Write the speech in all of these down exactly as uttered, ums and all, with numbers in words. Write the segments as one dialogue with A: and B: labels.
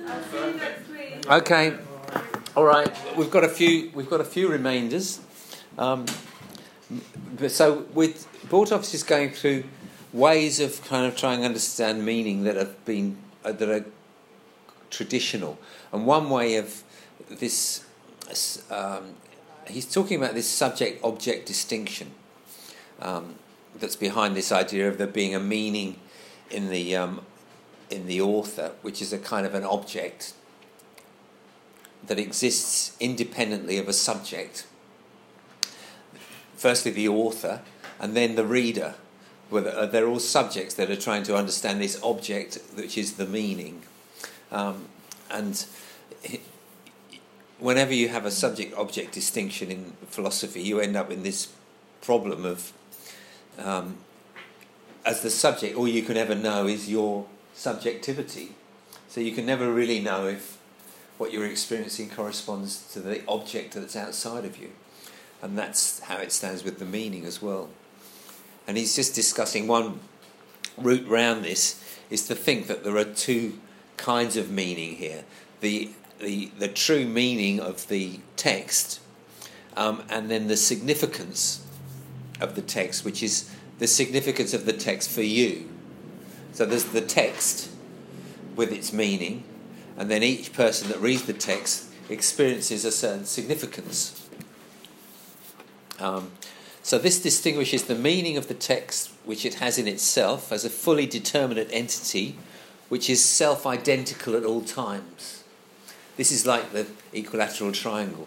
A: I'll see you next week.
B: Okay. All right. We've got a few. We've got a few remainders. Um, so with Bortofsky is going through ways of kind of trying to understand meaning that have been uh, that are traditional, and one way of this. Um, he's talking about this subject-object distinction um, that's behind this idea of there being a meaning in the um, in the author, which is a kind of an object that exists independently of a subject. Firstly, the author, and then the reader. They're all subjects that are trying to understand this object, which is the meaning. Um, and whenever you have a subject-object distinction in philosophy, you end up in this problem of, um, as the subject, all you can ever know is your subjectivity. So you can never really know if what you're experiencing corresponds to the object that's outside of you. And that's how it stands with the meaning as well. And he's just discussing one route round this is to think that there are two kinds of meaning here. The the, the true meaning of the text um, and then the significance of the text, which is the significance of the text for you. So there's the text with its meaning, and then each person that reads the text experiences a certain significance. Um, so this distinguishes the meaning of the text, which it has in itself, as a fully determinate entity, which is self-identical at all times. This is like the equilateral triangle.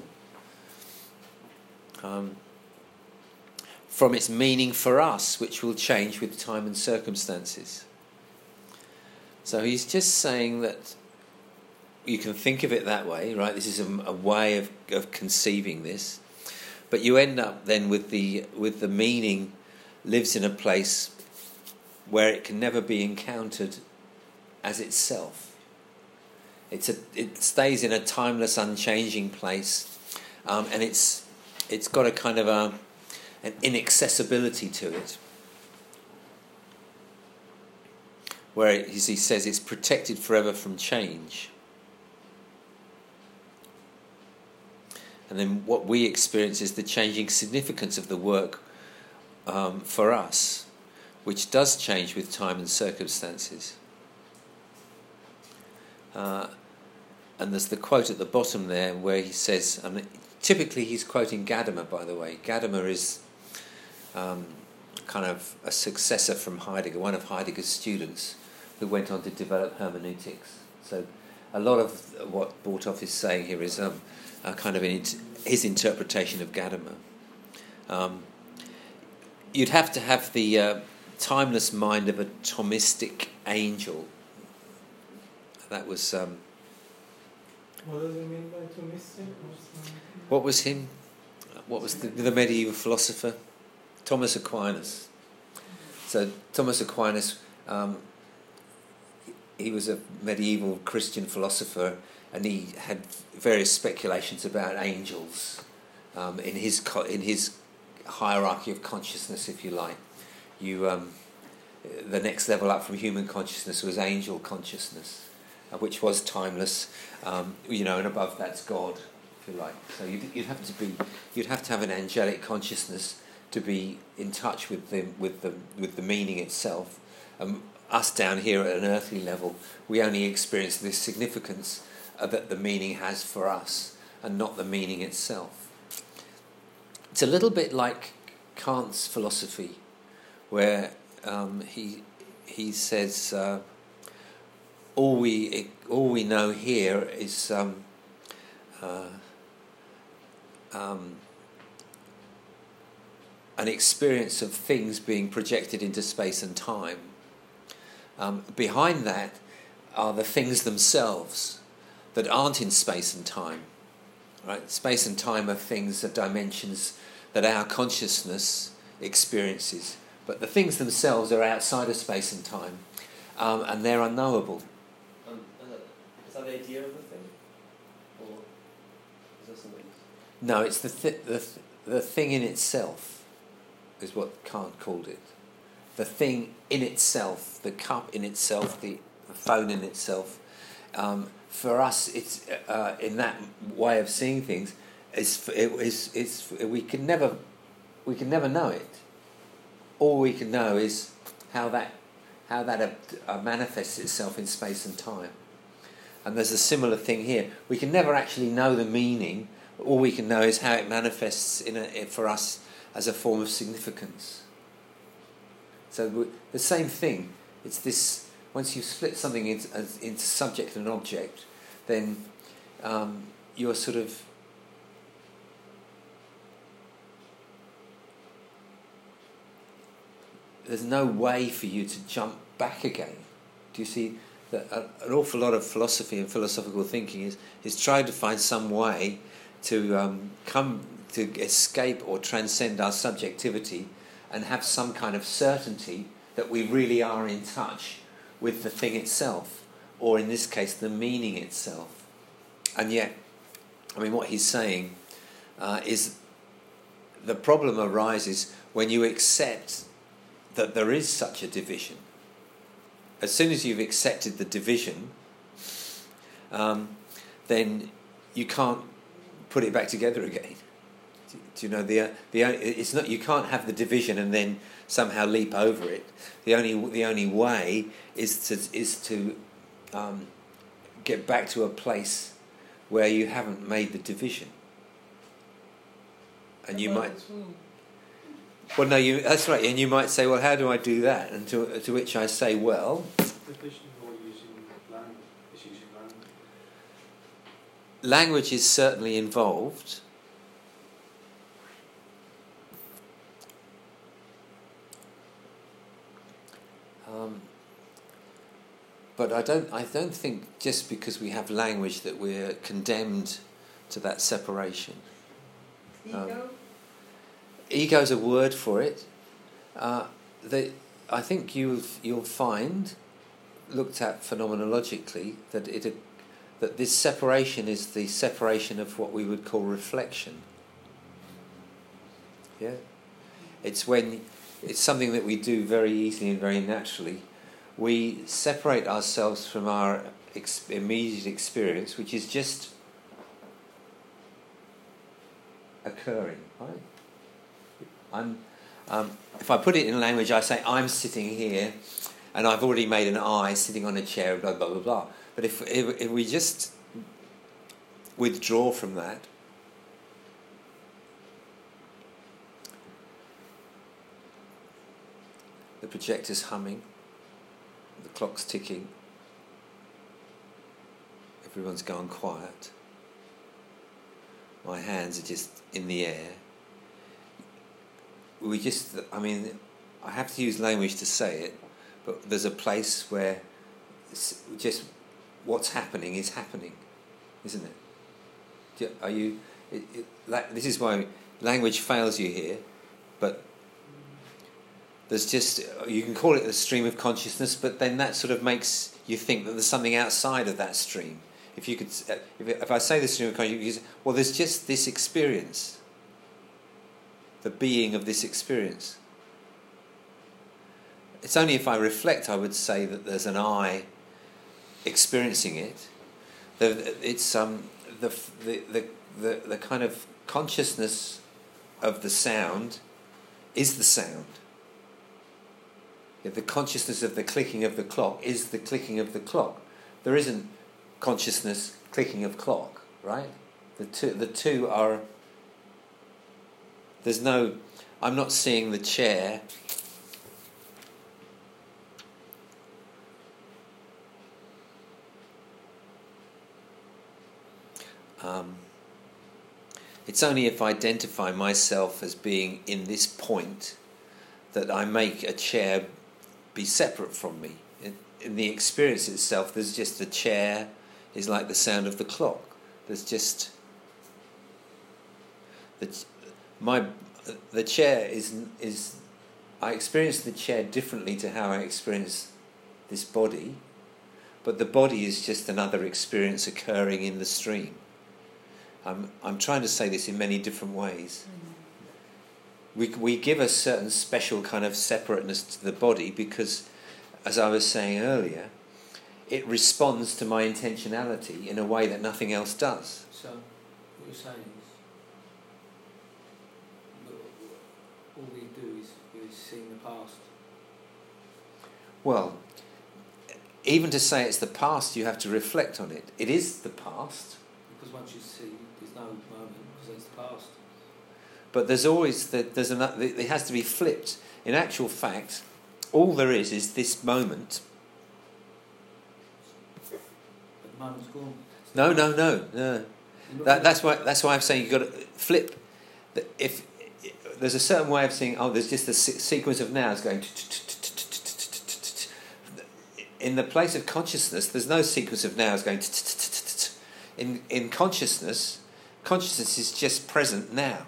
B: Um, from its meaning for us, which will change with time and circumstances. So he's just saying that you can think of it that way, right? This is a, a way of, of conceiving this. But you end up then with the with the meaning lives in a place where it can never be encountered as itself. It's a it stays in a timeless, unchanging place, um, and it's it's got a kind of a an inaccessibility to it, where it, as he says, it's protected forever from change. And then what we experience is the changing significance of the work um, for us, which does change with time and circumstances. Uh, and there's the quote at the bottom there where he says, I mean, typically he's quoting Gadamer, by the way. Gadamer is um, kind of a successor from Heidegger, one of Heidegger's students who went on to develop hermeneutics. So a lot of what Bortofsky is saying here is um, a kind of in his interpretation of Gadamer. Um, you'd have to have the uh, timeless mind of a Thomistic angel. That was... Um,
C: what does it mean by Thomistic?
B: What was him? What was the, the medieval philosopher? Thomas Aquinas. So Thomas Aquinas, um, he was a medieval Christian philosopher, and he had various speculations about angels um, in his co- in his hierarchy of consciousness, if you like. You, um, the next level up from human consciousness was angel consciousness, uh, which was timeless, um, you know, and above that's God, if you like. So you'd, you'd have to be, you'd have to have an angelic consciousness to be in touch with the with the with the meaning itself. Um, us down here at an earthly level, we only experience this significance uh, that the meaning has for us, and not the meaning itself. It's a little bit like Kant's philosophy, where um, he he says uh, all we all we know here is um, uh, um, an experience of things being projected into space and time. Um, behind that are the things themselves that aren't in space and time. Right? Space and time are things, are dimensions that our consciousness experiences, but the things themselves are outside of space and time, um, and they're unknowable.
D: Um, uh, is that the idea of the thing, or is that something?
B: No, it's the th- the th- the thing in itself, is what Kant called it. The thing in itself, the cup in itself, the, the phone in itself, um, for us, it's uh, in that way of seeing things. It's it, it's it's we can never we can never know it. All we can know is how that how that uh, manifests itself in space and time. And there's a similar thing here. We can never actually know the meaning. All we can know is how it manifests in a, for us as a form of significance. So we, the same thing. It's this. Once you split something into, as, into subject and object, then um, you're sort of there's no way for you to jump back again. Do you see that a, an awful lot of philosophy and philosophical thinking is is trying to find some way to um, come to escape or transcend our subjectivity and have some kind of certainty that we really are in touch with the thing itself, or in this case, the meaning itself. And yet, I mean, what he's saying uh, is the problem arises when you accept that there is such a division. As soon as you've accepted the division, um, then you can't put it back together again. Do, do you know the the it's not you can't have the division and then somehow leap over it. The only the only way is to is to um, get back to a place where you haven't made the division. And you might. Well, no, you. That's right. And you might say, "Well, how do I do that?" And to to which I say, "Well,
A: division or using language is using language.
B: Language is certainly involved." Um, but I don't. I don't think just because we have language that we're condemned to that separation.
E: Ego.
B: Um, Ego's a word for it. Uh, the, I think you'll you'll find, looked at phenomenologically, that it that this separation is the separation of what we would call reflection. Yeah, it's when it's something that we do very easily and very naturally. We separate ourselves from our ex- immediate experience, which is just occurring, right? I'm, um, if I put it in language, I say I'm sitting here, and I've already made an I sitting on a chair, blah blah blah blah. But if if, if we just withdraw from that, the projector's humming, the clock's ticking, everyone's gone quiet. My hands are just in the air. We just, I mean, I have to use language to say it, but there's a place where just what's happening is happening, isn't it? Are you, it, it, like, this is why language fails you here, but there's just, you can call it the stream of consciousness, but then that sort of makes you think that there's something outside of that stream. If you could, if, if I say the stream of consciousness, you say, well, there's just this experience. The being of this experience. It's only if I reflect I would say that there's an I experiencing it. The, it's um, the, the, the, the, the kind of consciousness of the sound is the sound. The consciousness of the clicking of the clock is the clicking of the clock. There isn't consciousness clicking of clock, right? The two, the two are... There's no, I'm not seeing the chair um, it's only if I identify myself as being in this point that I make a chair be separate from me. In, in the experience itself, there's just the chair is like the sound of the clock. There's just the My, the chair is is. I experience the chair differently to how I experience this body, but the body is just another experience occurring in the stream. I'm I'm trying to say this in many different ways. Mm-hmm. We we give a certain special kind of separateness to the body because, as I was saying earlier, it responds to my intentionality in a way that nothing else does.
A: So, what you're saying is, all we do is we're seeing the past.
B: Well, even to say it's the past, you have to reflect on it. It is the past.
A: Because once you see, there's no moment, because it's the past.
B: But there's always, the, there's an, it has to be flipped. In actual fact, all there is is this moment.
A: But the moment's gone.
B: No, no, no, no. That, that's why. That's why I'm saying you've got to flip. If there's a certain way of seeing, oh, there's just a sequence of nows going. In the place of consciousness, there's no sequence of nows going. In in consciousness, consciousness is just present now.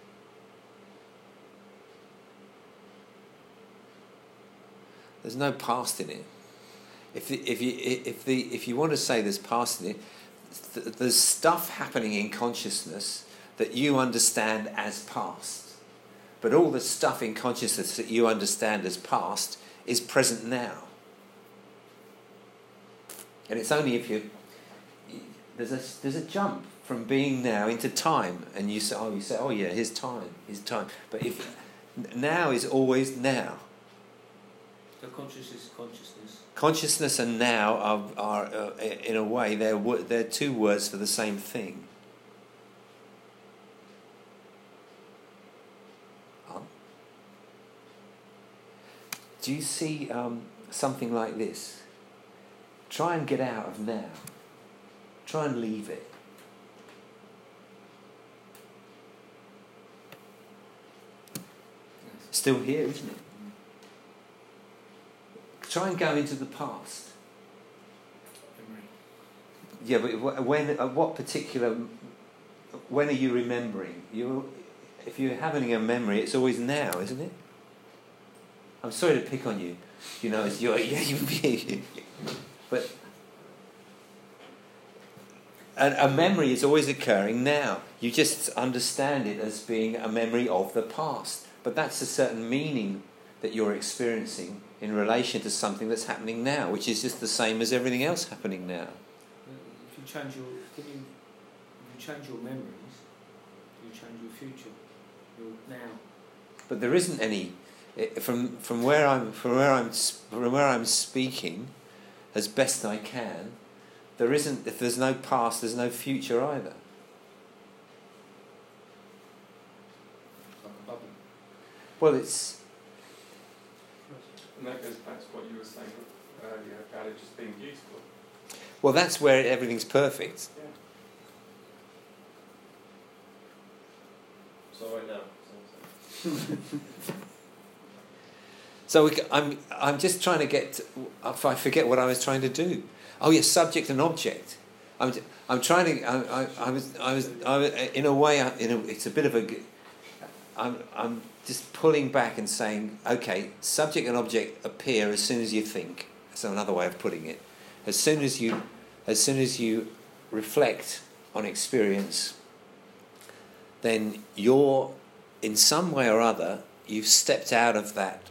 B: There's no past in it. If the, if you if the if you want to say there's past in it, th- there's stuff happening in consciousness that you understand as past. But all the stuff in consciousness that you understand as past is present now. And it's only if you there's a there's a jump from being now into time, and you say oh you say oh yeah here's time here's time. But if now is always now.
A: So consciousness is consciousness.
B: Consciousness and now are, are uh, in a way, they're, they're two words for the same thing. Um, do you see um, something like this? Try and get out of now. Try and leave it. Still here, isn't it? Try and go into the past.
A: Memory.
B: Yeah, but when, at what particular, when are you remembering? You, if you're having a memory, it's always now, isn't it? I'm sorry to pick on you, you know, it's your, yeah, you, but a, a memory is always occurring now. You just understand it as being a memory of the past, but that's a certain meaning that you're experiencing in relation to something that's happening now, which is just the same as everything else happening now.
A: If you change your, can you, if you change your memories, you change your future, your now.
B: But there isn't any. From from where I'm from where I'm from where I'm speaking, as best I can, there isn't. If there's no past, there's no future either.
A: Like a bubble.
B: Well, it's.
E: And that goes back to what you were saying earlier about it just being beautiful.
B: Well, that's where everything's perfect.
E: Yeah.
D: So right now. So,
B: So we, I'm I'm just trying to get. To, if I forget what I was trying to do. Oh yes, subject and object. I'm I'm trying to. I, I, I was I was I was in a way. In a, it's a bit of a. I'm I'm just pulling back and saying, okay, subject and object appear as soon as you think. That's another way of putting it. As soon as you, as soon as you reflect on experience, then you're, in some way or other, you've stepped out of that.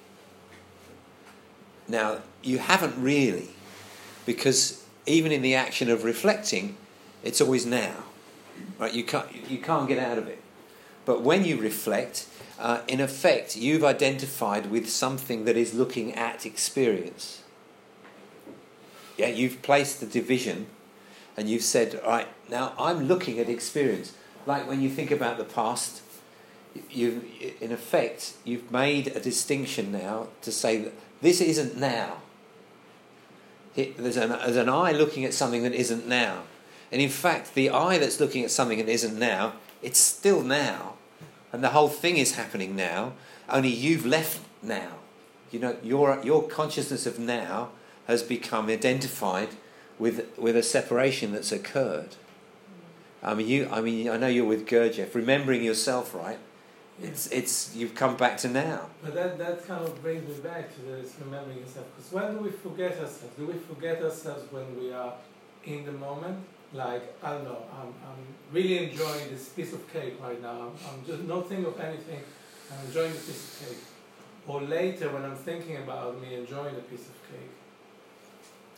B: Now, you haven't really, because even in the action of reflecting, it's always now, right? You can't you can't get out of it. But when you reflect, uh, in effect, you've identified with something that is looking at experience. Yeah, you've placed the division, and you've said, all right, now I'm looking at experience. Like when you think about the past, you, in effect, you've made a distinction now to say that this isn't now. It, there's, an, there's an eye looking at something that isn't now. And in fact, the eye that's looking at something that isn't now, it's still now. And the whole thing is happening now, only you've left now. You know, your your consciousness of now has become identified with with a separation that's occurred. I mean, you. I mean, I know you're with Gurdjieff, remembering yourself, right? It's it's you've come back to now.
C: But that that kind of brings me back to this remembering yourself. Because when do we forget ourselves? Do we forget ourselves when we are in the moment? Like, I don't know, I'm, I'm really enjoying this piece of cake right now. I'm, I'm just not thinking of anything. I'm enjoying the piece of cake. Or later when I'm thinking about me enjoying a piece of cake.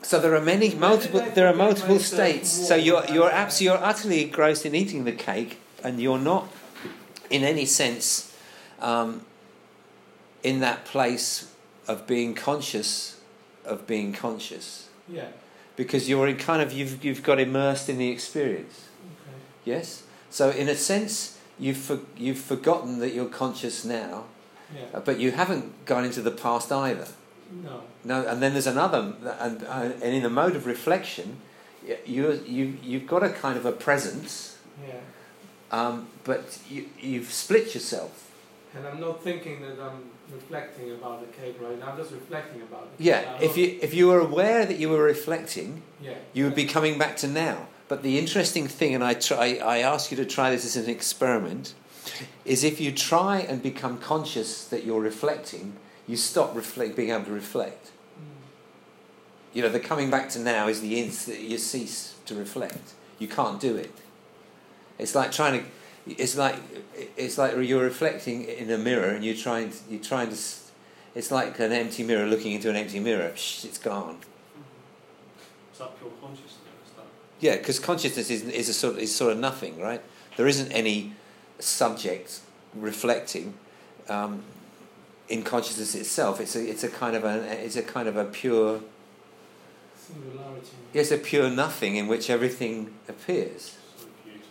B: So there are many multiple. There are multiple states. So you're you're abs- you're utterly engrossed in eating the cake, and you're not, in any sense, um, in that place of being conscious of being conscious.
C: Yeah.
B: Because you're in kind of you've you've got immersed in the experience.
C: Okay.
B: Yes. So in a sense, you've for, you've forgotten that you're conscious now,
C: Yeah.
B: but you haven't gone into the past either.
C: No.
B: No, and then there's another, and uh, and in a mode of reflection, you you you've got a kind of a presence,
C: Yeah.
B: um, but you you've split yourself.
C: And I'm not thinking that I'm reflecting about the cake right now. I'm just reflecting about it.
B: Yeah,
C: I'm
B: if
C: not-
B: you if you were aware that you were reflecting,
C: Yeah.
B: you would be coming back to now. But the interesting thing, and I try, I ask you to try this as an experiment, is if you try and become conscious that you're reflecting, you stop reflect, being able to reflect.
C: Mm.
B: You know, the coming back to now is the instant you cease to reflect. You can't do it. It's like trying to. It's like it's like you're reflecting in a mirror, and you're trying. To, you're trying to. It's like an empty mirror looking into an empty mirror. Psh, it's gone.
F: Is that pure consciousness? Is that
B: Yeah, because consciousness is is a sort is sort of nothing, right? There isn't any subject reflecting um, in consciousness itself. It's a it's a kind of a it's a kind of a pure.
C: Singularity.
B: Yes, a pure nothing in which everything appears.
F: so beautiful?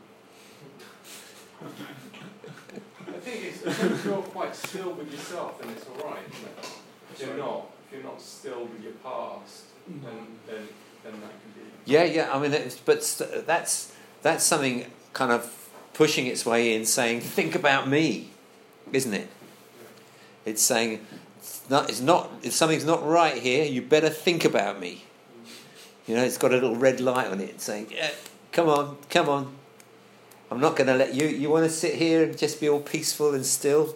E: I think it's, if you're quite still with yourself, then it's all right, isn't it? If you're not, if you're not still with your past, then then then that can be.
B: Yeah, yeah. I mean, it's, but st- that's that's something kind of pushing its way in, saying, "Think about me," isn't it? It's saying, "It's not. It's not. If something's not right here, you better think about me." You know, it's got a little red light on it, saying, "Yeah, come on, come on. I'm not going to let you. You want to sit here and just be all peaceful and still."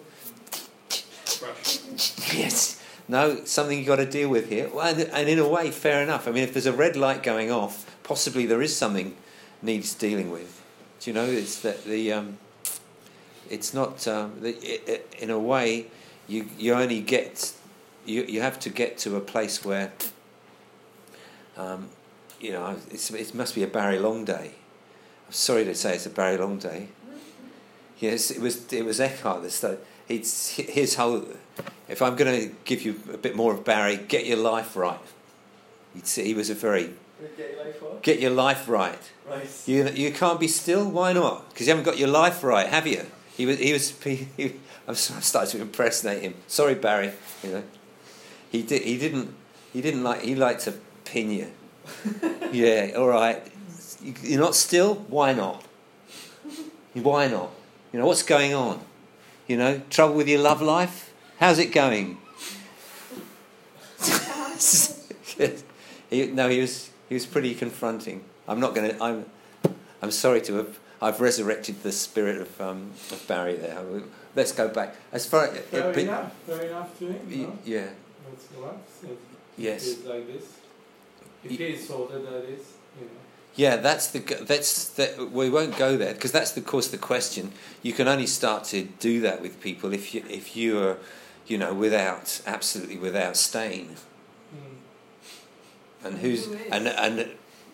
B: Yes. No, something you've got to deal with here. Well, and, and in a way, fair enough. I mean, if there's a red light going off, possibly there is something needs dealing with. Do you know? It's that the um, it's not um, the, it, it, in a way you you only get you you have to get to a place where um, you know it's, it must be a Barry Long day. I'm sorry to say it's a Barry Long day. Yes, it was it was Eckhart that started. It's his whole. If I'm going to give you a bit more of Barry, get your life right. You'd see he was a very
D: Get your life what?
B: get your life right.
D: Right.
B: You you can't be still. Why not? Because you haven't got your life right, have you? He was he was. He, he, I'm starting to impersonate him. Sorry, Barry. You know, he did. He didn't. He didn't like. He liked to pin you. Yeah. All right. You're not still. Why not? Why not? You know what's going on? You know, trouble with your love life? How's it going? he, no, he was he was pretty confronting. I'm not going to. I'm I'm sorry to have. I've resurrected the spirit of um, of Barry there. Let's go back as far.
C: Fair
B: uh,
C: enough. Fair enough to him. No?
B: Yeah.
C: That's what said.
B: Yes.
C: It is like this. If he is sorted, that is, you know.
B: Yeah, that's the that's the, we won't go there because that's of course the question. You can only start to do that with people if you if you are, you know, without absolutely without stain.
C: Mm.
B: And who's
G: Who is?
B: and and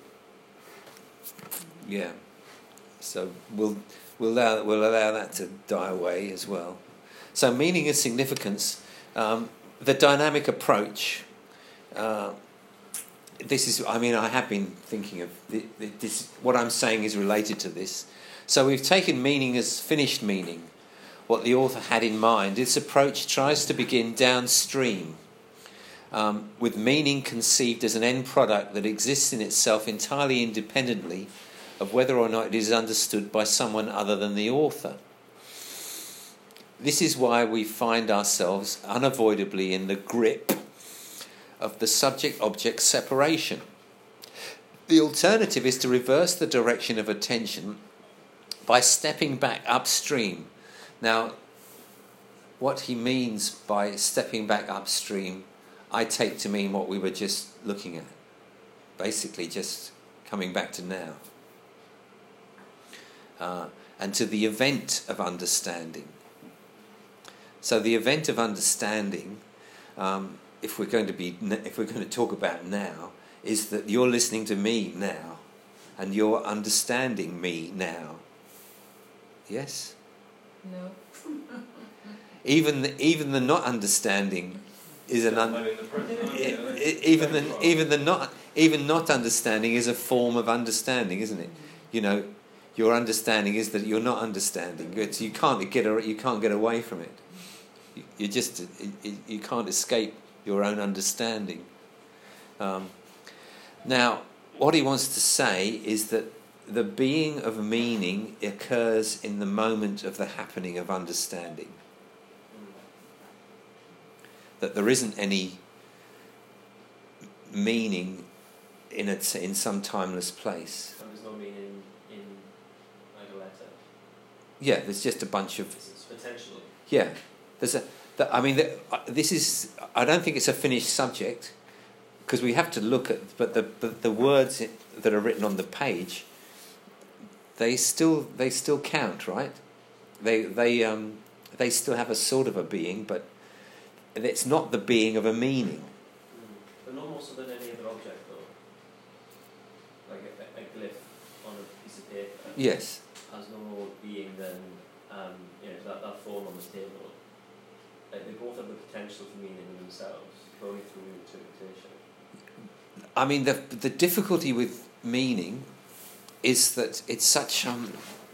B: yeah, so we'll we'll allow we'll allow that to die away as well. So meaning and significance, um, the dynamic approach. Uh, This is, I mean, I have been thinking of the, the, this. What I'm saying is related to this. So we've taken meaning as finished meaning, what the author had in mind. This approach tries to begin downstream, um, with meaning conceived as an end product that exists in itself entirely independently of whether or not it is understood by someone other than the author. This is why we find ourselves unavoidably in the grip of the subject-object separation. The alternative is to reverse the direction of attention by stepping back upstream. Now, what he means by stepping back upstream, I take to mean what we were just looking at. Basically, just coming back to now. Uh, and to the event of understanding. So the event of understanding, um, if we're going to be, if we're going to talk about now, is that you're listening to me now and you're understanding me now. Yes?
G: No.
B: Even the, even the not understanding is an un-
E: I'm in the present. I'm in the-
B: e- even the even the not even not understanding is a form of understanding, isn't it? You know, your understanding is that you're not understanding. It's, you can't get a, you can't get away from it. You, you just you, you can't escape your own understanding. Um, now, what he wants to say is that the being of meaning occurs in the moment of the happening of understanding. That there isn't any meaning in a, in some timeless place.
D: And there's no meaning in like a letter.
B: Yeah, there's just a bunch of
D: It's, it's potential.
B: yeah. There's a. The, I mean, the, uh, this is. I don't think it's a finished subject because we have to look at. But the but the words that are written on the page, they still they still count, right? They they um they still have a sort of a being, but it's not the being of a meaning.
D: Mm. They're no more so than any other object, though. Like a, a glyph on a piece of paper
B: Yes.
D: has no more being than um, you know that, that form on the table. Like they both have the potential for meaning in themselves, but only through interpretation.
B: I mean, the the difficulty with meaning is that it's such um.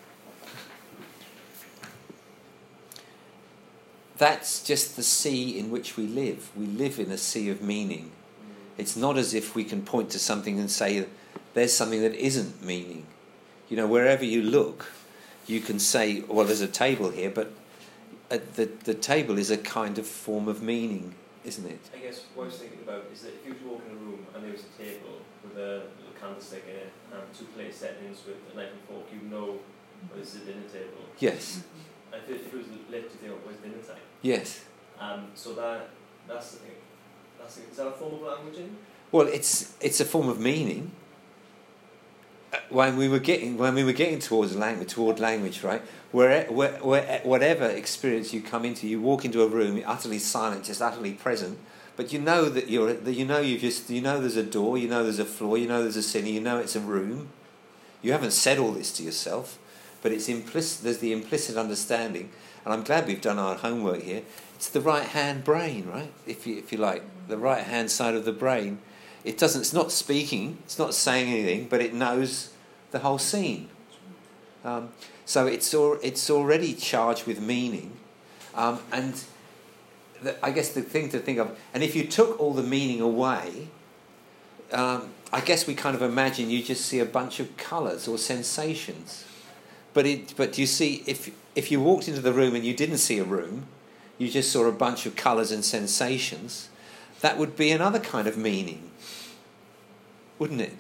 B: That's just the sea in which we live. We live in a sea of meaning.
D: Mm.
B: It's not as if we can point to something and say, there's something that isn't meaning. You know, wherever you look, you can say, well, there's a table here, but uh, the the table is a kind of form of meaning, isn't it?
D: I guess what I was thinking about is that if you were to walk in a room and there was a table with a little candlestick in it and two plate settings with a knife and fork, you know well, this is a dinner table.
B: Yes,
D: If it, if it was lit, you think, oh, where's dinner time?
B: yes.
D: Um, so that that's the thing. That's the, is that a form of languaging?
B: Well, it's it's a form of meaning. Uh, When we were getting when we were getting towards language, toward language, right? Where, where, where, whatever experience you come into, you walk into a room, you're utterly silent, just utterly present. But you know that you're that you know you just you know there's a door, you know there's a floor, you know there's a ceiling, you know it's a room. You haven't said all this to yourself, but it's implicit. There's the implicit understanding, and I'm glad we've done our homework here. It's the right hand brain, right? If you if you like, the right hand side of the brain. It doesn't. It's not speaking. It's not saying anything, but it knows the whole scene. Um, so it's al- it's already charged with meaning, um, and the, I guess the thing to think of. And if you took all the meaning away, um, I guess we kind of imagine you just see a bunch of colours or sensations. But it. But you see, if if you walked into the room and you didn't see a room, you just saw a bunch of colours and sensations. That would be another kind of meaning, wouldn't it?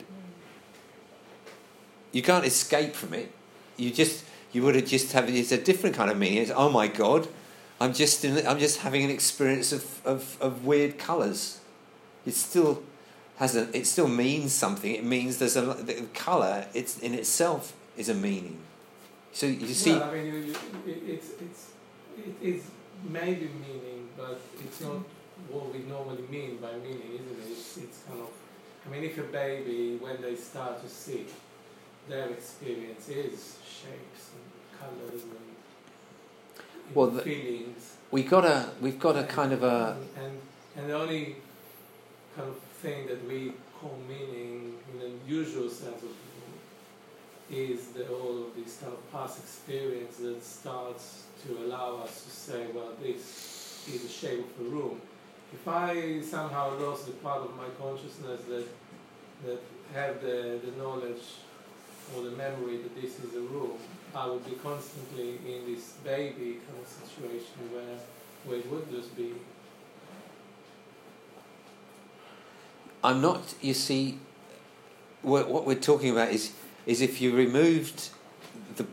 B: You can't escape from it. You just you would have just have it's a different kind of meaning. It's, oh my God, I'm just in, I'm just having an experience of, of, of weird colours. It still has a it still means something. It means there's a the colour. It's in itself is a meaning. So you see.
C: Well, I mean, you, you, it, it's it's it is maybe meaning, but it's not what we normally mean by meaning, isn't it? It's, it's kind of. I mean, if a baby, when they start to see, their experience is shapes and colours and
B: Well, the-
C: feelings.
B: We got a we've got a kind of a
C: And, and and the only kind of thing that we call meaning in the usual sense of is the, all of this kind of past experience that starts to allow us to say, well, this is the shape of a room. If I somehow lost the part of my consciousness that that have the, the knowledge or the memory that this is a room, I would be constantly in this baby kind of situation where where it would just be.
B: I'm not, you see, what, what we're talking about is is if you removed the,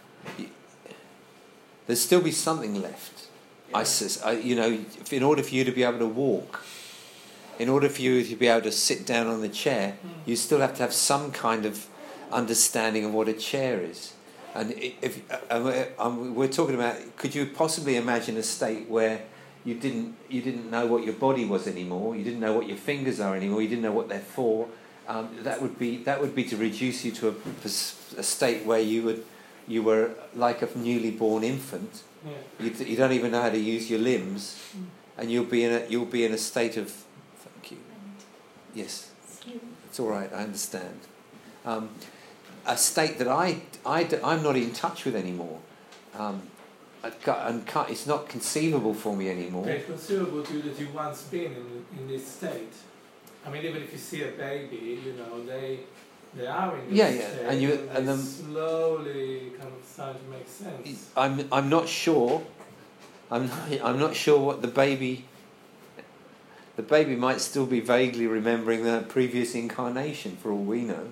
B: there'd still be something left.
D: Yeah.
B: I, sus- I, you know, if, in order for you to be able to walk, in order for you to be able to sit down on the chair,
C: Mm.
B: you still have to have some kind of understanding of what a chair is. And i- if uh, uh, um, we're talking about, could you possibly imagine a state where you didn't you didn't know what your body was anymore, you didn't know what your fingers are anymore, you didn't know what they're for, um, that would be that would be to reduce you to a, a state where you would you were like a newly born infant.
C: Yeah.
B: You, you don't even know how to use your limbs,
G: Mm.
B: and you'll be in a you'll be in a state of. Thank you. Yes, it's all right. I understand. Um, a state that I I I'm not in touch with anymore. Um, I ca- and ca- it's not conceivable for me anymore.
C: It's conceivable to you that you've once been in, in this state. I mean, even if you see a baby, you know, they they are in this
B: Yeah, yeah,
C: state,
B: and you-
C: and,
B: and
C: they
B: then-
C: slowly kind of start to make sense.
B: I'm I'm not sure. I'm I'm not sure what the baby. The baby might still be vaguely remembering the previous incarnation, for all we know.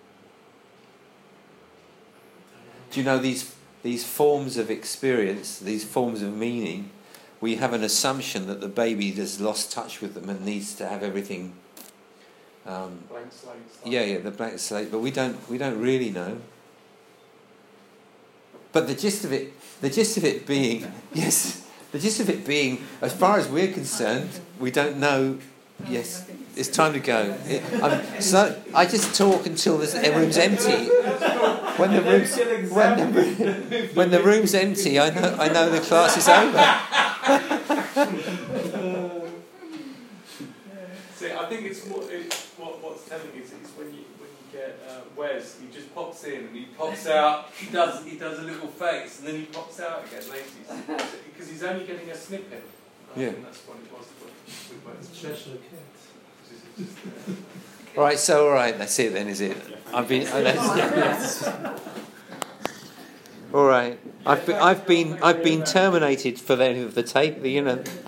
B: Do you know these these forms of experience, these forms of meaning? We have an assumption that the baby has lost touch with them and needs to have everything. Um,
E: Blank slate stuff.
B: yeah, yeah, the blank slate, but we don't we don't really know. But the gist of it, the gist of it being, yes, the gist of it being, as far as we're concerned, we don't know. Yes, it's time to go. It, I'm, so I just talk until the room's empty. When the room's when the, when the room's empty, I know I know the class is over.
E: See, I think it's more. It, what what's telling is it's when you when you get uh, Wes, he just pops in and he pops out. He does he does a little face and then he pops out again later because he's only getting a snippet. I
B: Yeah.
E: think that's what it was with Wes.
C: Cheshire cat.
E: Just, uh,
B: Right, so all right, that's it then, is it? I've been. Oh, that's, all right, I've been, I've been, I've been terminated for the end of the tape. You know.